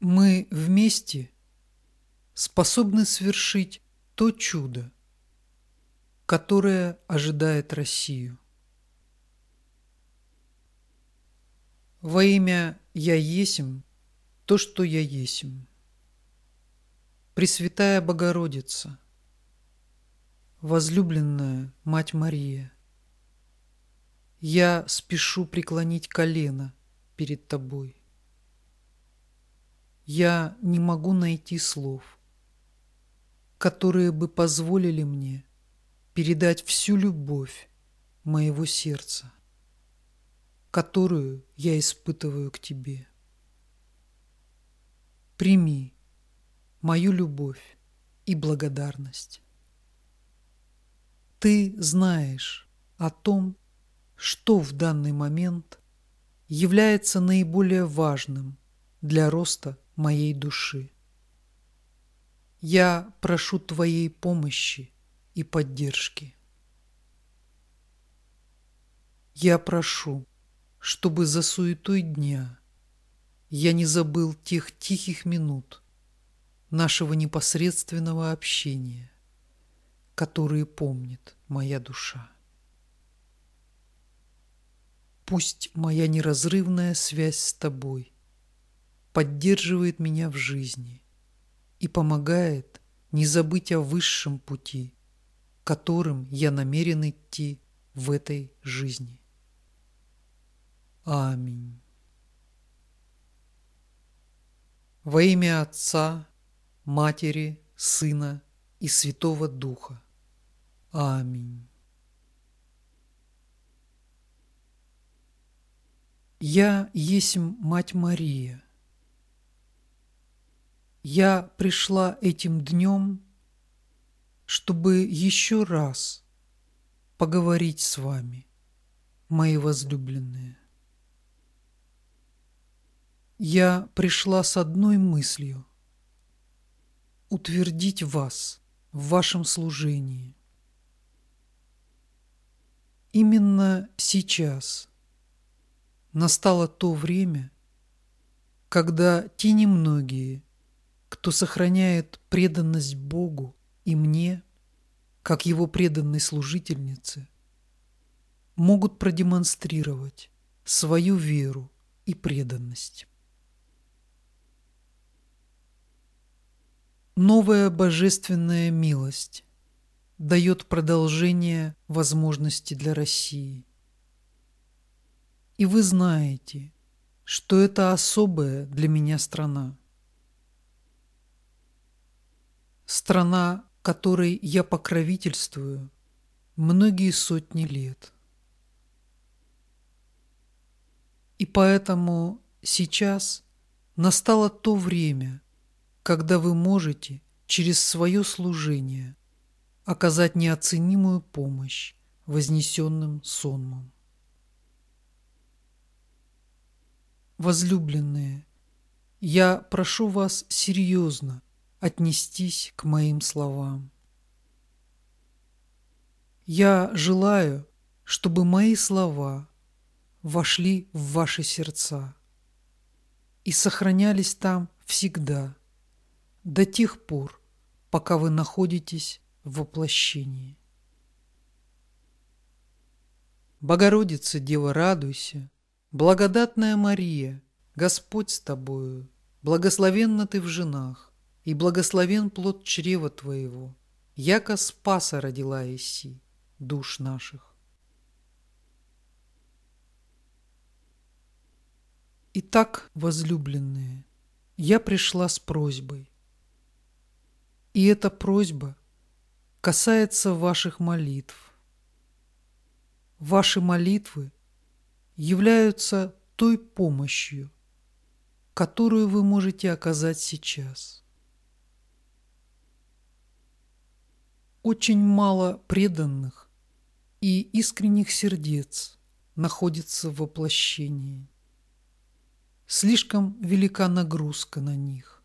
Мы вместе способны совершить то чудо, которое ожидает Россию. Во имя «Я есмь» то, что я есмь. Пресвятая Богородица, возлюбленная Мать Мария, я спешу преклонить колено перед Тобой. Я не могу найти слов, которые бы позволили мне передать всю любовь моего сердца, которую я испытываю к Тебе. Прими мою любовь и благодарность. Ты знаешь о том, что в данный момент является наиболее важным для роста моей души. Я прошу Твоей помощи и поддержки. Я прошу, чтобы за суетой дня я не забыл тех тихих минут нашего непосредственного общения, которые помнит моя душа. Пусть моя неразрывная связь с Тобой поддерживает меня в жизни и помогает не забыть о высшем пути, которым я намерен идти в этой жизни. Аминь. Во имя Отца, Матери, Сына и Святого Духа. Аминь. Я есмь Мать Мария. Я пришла этим днем, чтобы еще раз поговорить с вами, мои возлюбленные. Я пришла с одной мыслью – утвердить вас в вашем служении. Именно сейчас настало то время, когда те немногие, кто сохраняет преданность Богу и мне, как Его преданной служительнице, могут продемонстрировать свою веру и преданность. Новая божественная милость дает продолжение возможностей для России. И вы знаете, что это особая для меня страна. Страна, которой я покровительствую многие сотни лет. И поэтому сейчас настало то время, когда вы можете через свое служение оказать неоценимую помощь вознесенным сонмам. Возлюбленные, я прошу вас серьезно отнестись к моим словам. Я желаю, чтобы мои слова вошли в ваши сердца и сохранялись там всегда, до тех пор, пока вы находитесь в воплощении. Богородица, Дева, радуйся, благодатная Мария, Господь с тобою, благословенна ты в женах, и благословен плод чрева твоего, яко Спаса родила еси душ наших. Итак, возлюбленные, я пришла с просьбой. И эта просьба касается ваших молитв. Ваши молитвы являются той помощью, которую вы можете оказать сейчас. Очень мало преданных и искренних сердец находится в воплощении. Слишком велика нагрузка на них.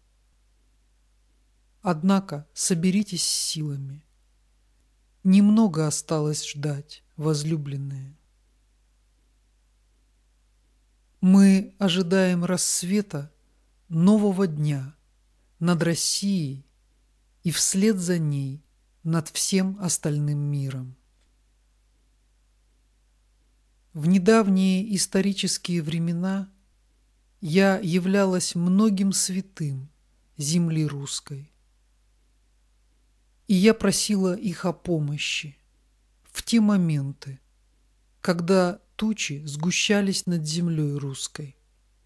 Однако соберитесь с силами. Немного осталось ждать, возлюбленные. Мы ожидаем рассвета нового дня над Россией и вслед за ней над всем остальным миром. В недавние исторические времена я являлась многим святым земли русской, и я просила их о помощи в те моменты, когда тучи сгущались над землей русской,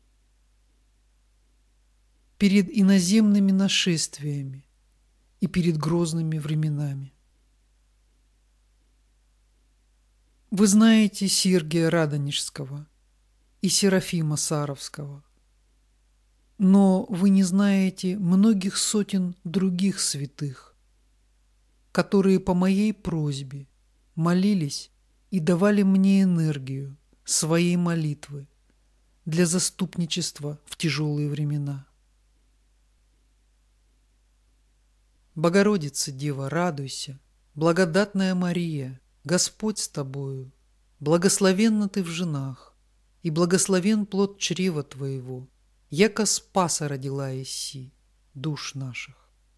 перед иноземными нашествиями и перед грозными временами. Вы знаете Сергия Радонежского и Серафима Саровского, но вы не знаете многих сотен других святых, которые по моей просьбе молились и давали мне энергию своей молитвы для заступничества в тяжелые времена. Богородица Дева, радуйся, благодатная Мария, Господь с тобою, благословенна ты в женах, и благословен плод чрева твоего, яко Спаса родила еси душ наших.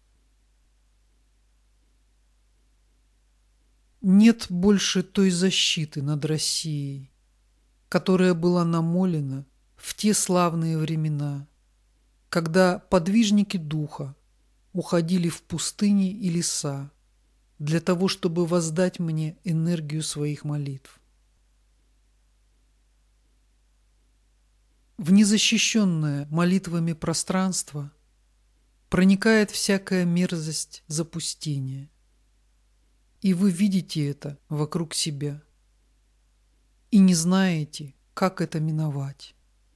Нет больше той защиты над Россией, которая была намолена в те славные времена, когда подвижники Духа уходили в пустыни и леса для того, чтобы воздать мне энергию своих молитв. В незащищенное молитвами пространство проникает всякая мерзость запустения, и вы видите это вокруг себя и не знаете, как это миновать.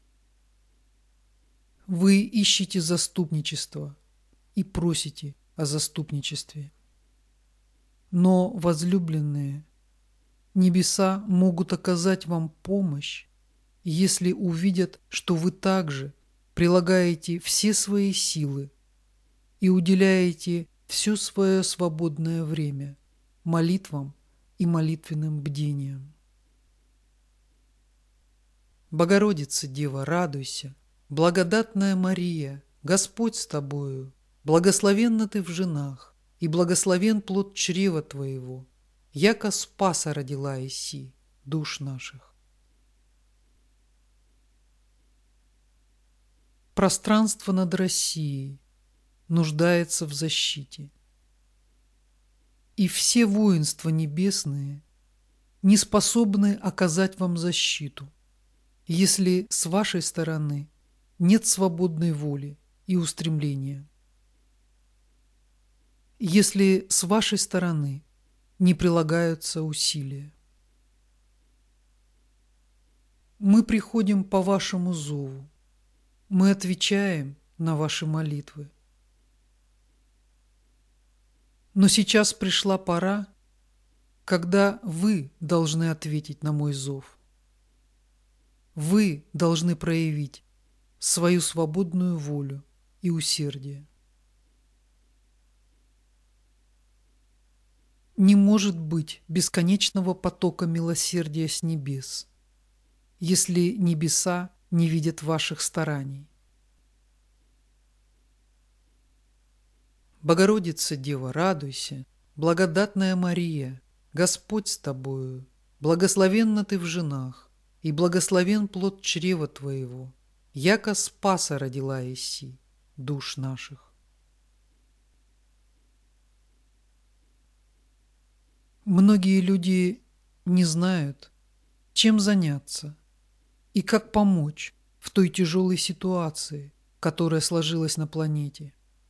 Вы ищете заступничество и просите о заступничестве. Но, возлюбленные, небеса могут оказать вам помощь, если увидят, что вы также прилагаете все свои силы и уделяете все свое свободное время молитвам и молитвенным бдениям. Богородица Дева, радуйся, благодатная Мария, Господь с тобою, благословенна ты в женах, и благословен плод чрева твоего, яко Спаса родила еси душ наших. Пространство над Россией нуждается в защите. И все воинства небесные не способны оказать вам защиту, если с вашей стороны нет свободной воли и устремления, если с вашей стороны не прилагаются усилия. Мы приходим по вашему зову, мы отвечаем на ваши молитвы. Но сейчас пришла пора, когда вы должны ответить на мой зов. Вы должны проявить свою свободную волю и усердие. Не может быть бесконечного потока милосердия с небес, если небеса не видят ваших стараний. Богородица Дева, радуйся, благодатная Мария, Господь с тобою, благословенна ты в женах, и благословен плод чрева твоего, яко Спаса родила еси душ наших. Многие люди не знают, чем заняться и как помочь в той тяжелой ситуации, которая сложилась на планете.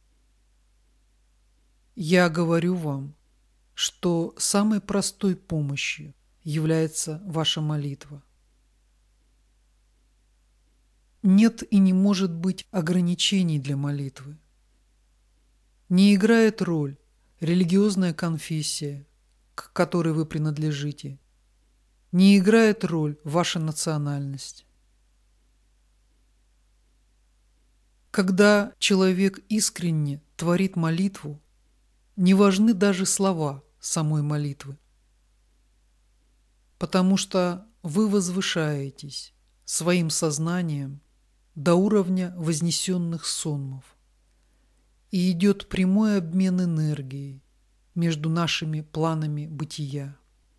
Я говорю вам, что самой простой помощью является ваша молитва. Нет и не может быть ограничений для молитвы. Не играет роль религиозная конфессия, к которой вы принадлежите. Не играет роль ваша национальность. Когда человек искренне творит молитву, не важны даже слова самой молитвы, потому что вы возвышаетесь своим сознанием до уровня вознесенных сонмов, и идет прямой обмен энергией между нашими планами бытия.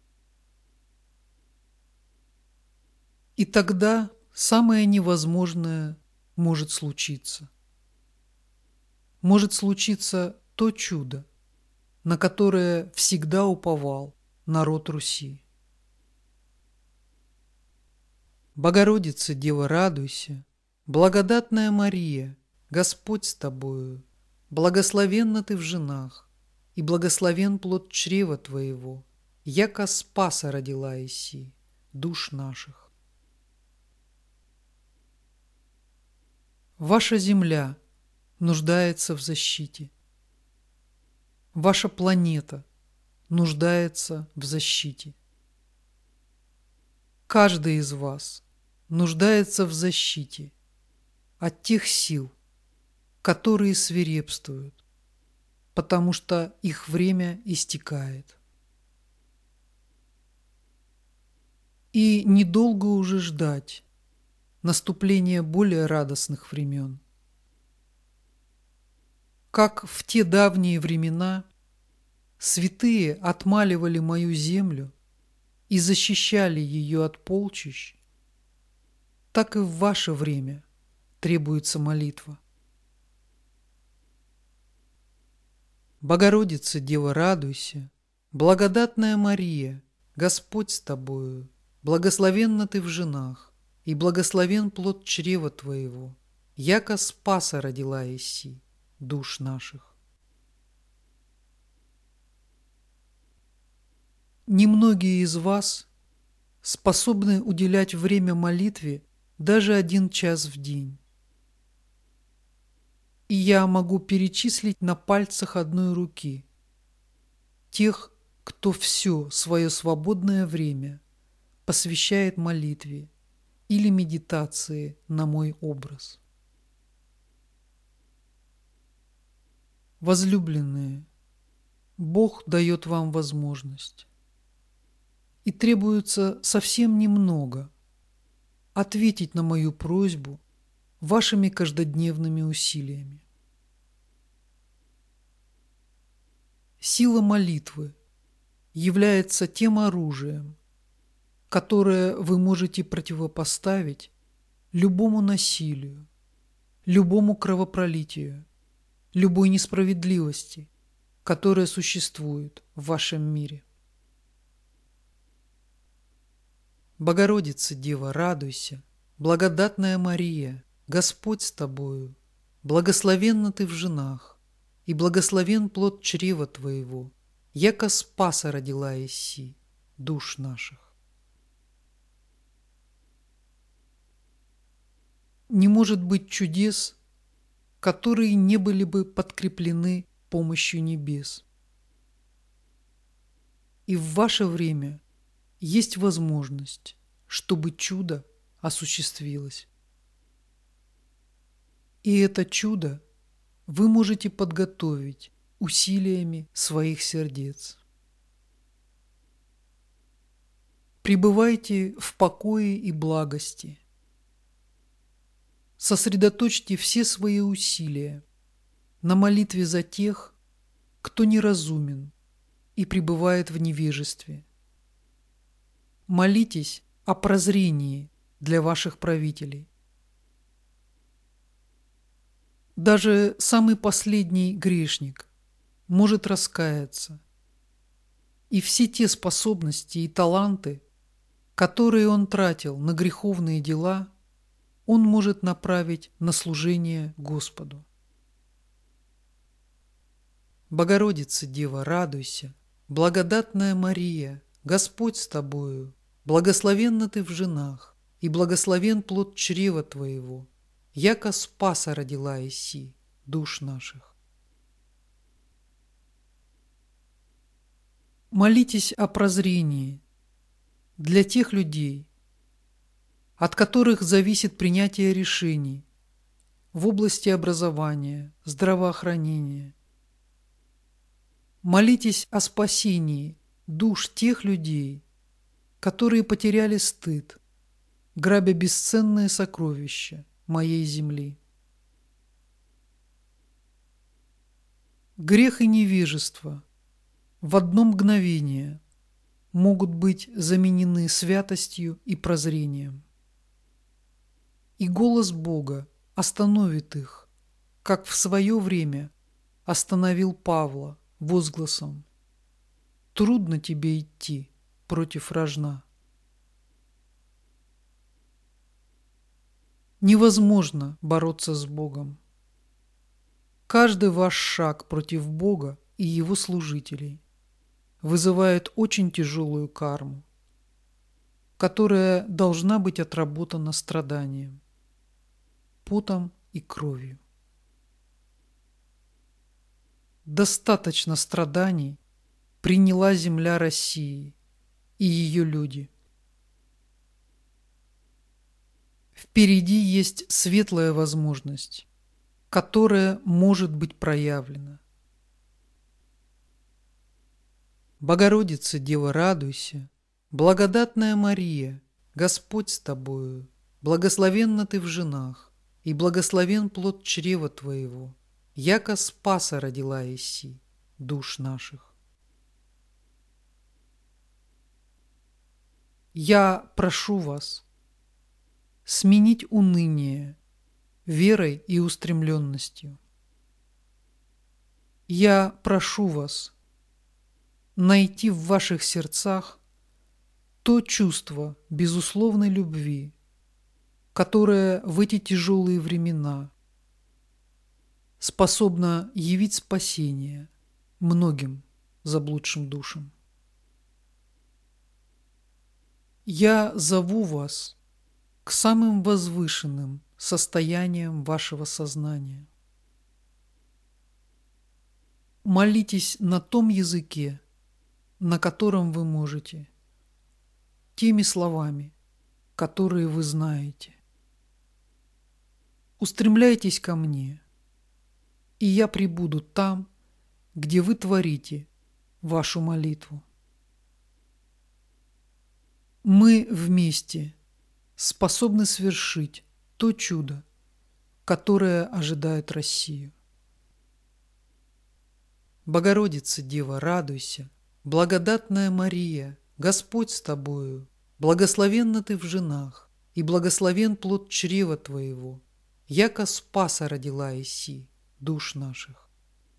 И тогда самое невозможное может случиться. Может случиться то чудо, на которое всегда уповал народ Руси. Богородица, Дева, радуйся, благодатная Мария, Господь с тобою, благословенна ты в женах, и благословен плод чрева твоего, яко Спаса родила иси, душ наших. Ваша земля нуждается в защите. Ваша планета нуждается в защите. Каждый из вас нуждается в защите от тех сил, которые свирепствуют, потому что их время истекает. И недолго уже ждать наступления более радостных времен. Как в те давние времена святые отмаливали мою землю и защищали ее от полчищ, так и в ваше время требуется молитва. Богородица, Дева, радуйся, благодатная Мария, Господь с тобою, благословенна ты в женах, и благословен плод чрева твоего, яко Спаса родила иси, душ наших. Немногие из вас способны уделять время молитве даже 1 час в день. И я могу перечислить на пальцах одной руки тех, кто все свое свободное время посвящает молитве или медитации на мой образ. Возлюбленные, Бог дает вам возможность. И требуется совсем немного ответить на мою просьбу вашими каждодневными усилиями. Сила молитвы является тем оружием, которое вы можете противопоставить любому насилию, любому кровопролитию, любой несправедливости, которая существует в вашем мире. Богородица, Дева, радуйся, благодатная Мария, Господь с тобою, благословенна ты в женах, и благословен плод чрева твоего, яко Спаса родила иси, душ наших. Не может быть чудес, которые не были бы подкреплены помощью небес. И в ваше время есть возможность, чтобы чудо осуществилось. И это чудо вы можете подготовить усилиями своих сердец. Пребывайте в покое и благости. Сосредоточьте все свои усилия на молитве за тех, кто неразумен и пребывает в невежестве. Молитесь о прозрении для ваших правителей. Даже самый последний грешник может раскаяться, и все те способности и таланты, которые он тратил на греховные дела, он может направить на служение Господу. Богородица, Дева, радуйся, благодатная Мария, Господь с тобою, благословенна ты в женах, и благословен плод чрева твоего, яко Спаса родила иси, душ наших. Молитесь о прозрении для тех людей, от которых зависит принятие решений в области образования, здравоохранения. Молитесь о спасении душ тех людей, которые потеряли стыд, грабя бесценные сокровища моей земли. Грех и невежество в одно мгновение могут быть заменены святостью и прозрением. И голос Бога остановит их, как в свое время остановил Павла возгласом: «Трудно тебе идти против рожна». Невозможно бороться с Богом. Каждый ваш шаг против Бога и Его служителей вызывает очень тяжелую карму, которая должна быть отработана страданием, потом и кровью. Достаточно страданий приняла земля России и ее люди. Впереди есть светлая возможность, которая может быть проявлена. Богородица, Дева, радуйся, благодатная Мария, Господь с тобою, благословенна ты в женах, и благословен плод чрева твоего, яко Спаса родила еси душ наших. Я прошу вас сменить уныние верой и устремленностью. Я прошу вас найти в ваших сердцах то чувство безусловной любви, которое в эти тяжелые времена способно явить спасение многим заблудшим душам. Я зову вас к самым возвышенным состояниям вашего сознания. Молитесь на том языке, на котором вы можете, теми словами, которые вы знаете. Устремляйтесь ко мне, и я пребуду там, где вы творите вашу молитву. Мы вместе способны свершить то чудо, которое ожидает Россию. Богородица, Дева, радуйся, благодатная Мария, Господь с тобою, благословенна ты в женах, и благословен плод чрева твоего, яко Спаса родила еси душ наших.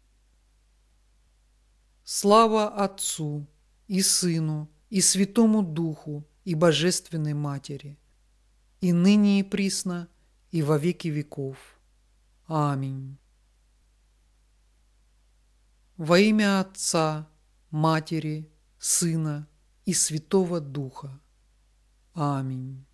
Слава Отцу и Сыну и Святому Духу и Божественной Матери, и ныне и присно, и во веки веков. Аминь. Во имя Отца, Матери, Сына и Святого Духа. Аминь.